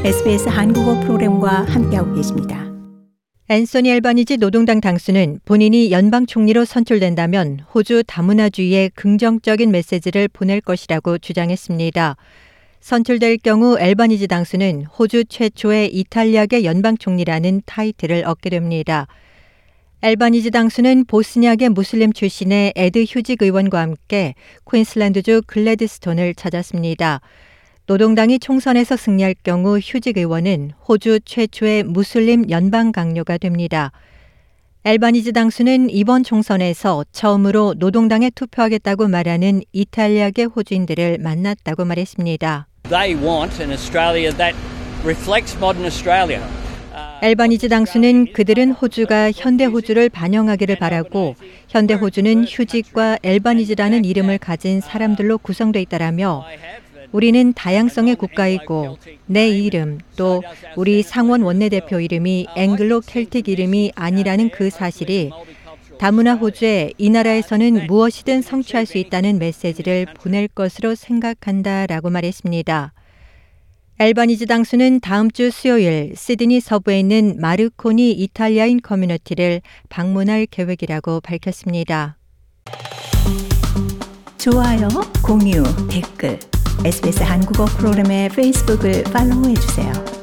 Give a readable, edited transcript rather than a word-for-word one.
SBS 한국어 프로그램과 함께하고 계십니다. 앤소니 알바니지 노동당 당수는 본인이 연방 총리로 선출된다면 호주 다문화주의에 긍정적인 메시지를 보낼 것이라고 주장했습니다. 선출될 경우 알바니지 당수는 호주 최초의 이탈리아계 연방 총리라는 타이틀을 얻게 됩니다. 알바니지 당수는 보스니아계 무슬림 출신의 에드 휴직 의원과 함께 퀸슬랜드주 글래드스톤을 찾았습니다. 노동당이 총선에서 승리할 경우 휴직 의원은 호주 최초의 무슬림 연방 강요가 됩니다. 알바니지 당수는 이번 총선에서 처음으로 노동당에 투표하겠다고 말하는 이탈리아계 호주인들을 만났다고 말했습니다. They want an Australia that reflects modern Australia. 알바니지 당수는 그들은 호주가 현대 호주를 반영하기를 바라고 현대 호주는 휴직과 알바니지라는 이름을 가진 사람들로 구성되어 있다라며 우리는 다양성의 국가이고 내 이름 또 우리 상원 원내대표 이름이 앵글로 켈틱 이름이 아니라는 그 사실이 다문화 호주에 이 나라에서는 무엇이든 성취할 수 있다는 메시지를 보낼 것으로 생각한다라고 말했습니다. 알바니지 당수는 다음 주 수요일 시드니 서부에 있는 마르코니 이탈리아인 커뮤니티를 방문할 계획이라고 밝혔습니다. 좋아요, 공유, 댓글, SBS 한국어 프로그램의 페이스북을 팔로우해주세요.